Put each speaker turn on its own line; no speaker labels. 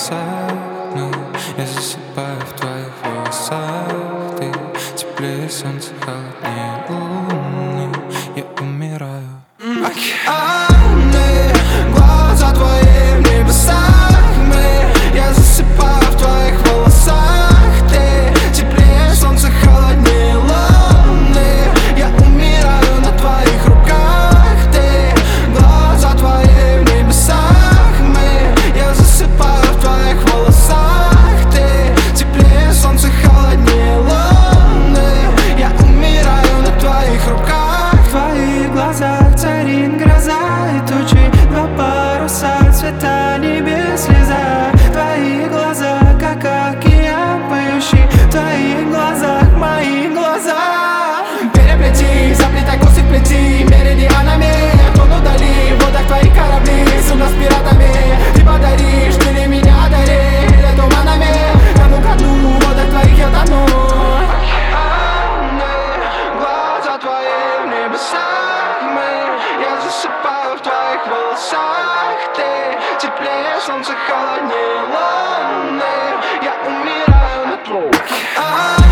парусами. Я засыпаю в твоих волосах. Ты теплее солнца, холоднее луны. Я умираю.
Океаны, глаза твои в небесах. Я засыпаю в твоих волосах. Ты теплее солнца, холоднее луны. Я умираю на твоих руках. Ты, глаза твои в небесах. Я засыпаю в твоих волосах. Ты теплее солнца, холоднее луны. Я умираю на твоих руках. В твоих глазах царит гроза и тучи, два паруса, цвета небес, слеза. В твоих глазах, как океан поющий, в твоих глазах мои глаза. Переплети, заплетай косы, плети меридианами. Тону вдали, в водах твоих корабли, судно с пиратами. Ты подаришь, ты ли меня одари, или туманами. Тону ко дну, в водах твоих я тону. Глаза твои в небесах, я засыпаю в твоих волосах. Ты теплее солнца, холоднее луны. Я умираю на твоих.